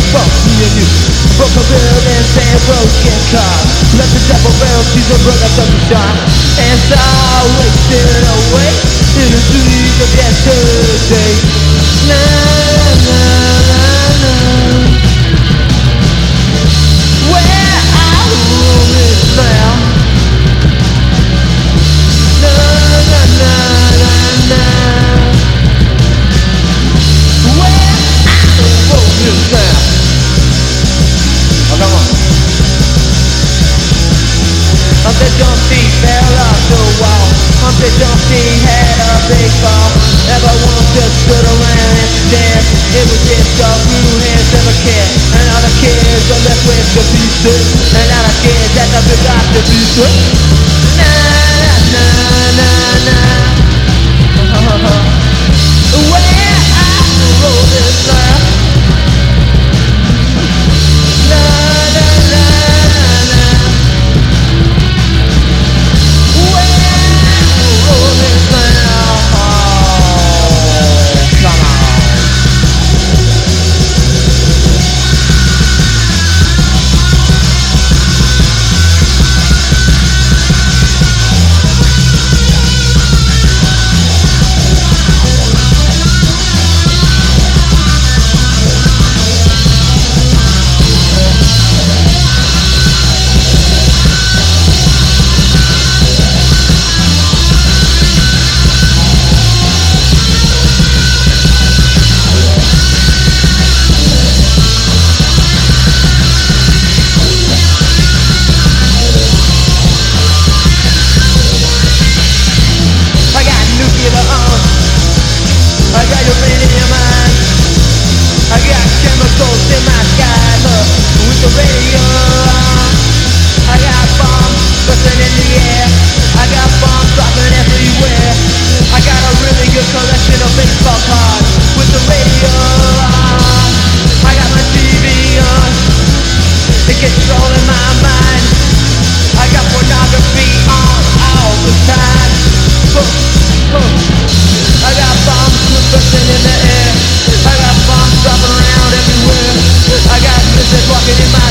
fuck me and you. Broken buildings and broken cars. Left the devil barrel, she's a brother from the shot. And so wasted away in the dreams of yesterday. Na na na na. Where our room is now. Na na na na na. Where our room is now. Oh, come on. Humpty Dumpty fell off the wall. Humpty Dumpty had a big fall. Everyone just stood around and stared. It was just a few hands of a cat. And all the kids are left with the pieces. And all the kids at the big off the pieces. Na na na na. Where I roll this now. Na na na na. I got uranium mine. I got chemicals in my sky, look, with the radio on. I got bombs bursting in the air. I got bombs dropping everywhere. I got a really good collection of baseball cards with the radio on. I got my TV on. It controlling my mind. I got pornography on all the time. I got bombs bursting in the air. I got bombs dropping around everywhere. I got lizards walking in my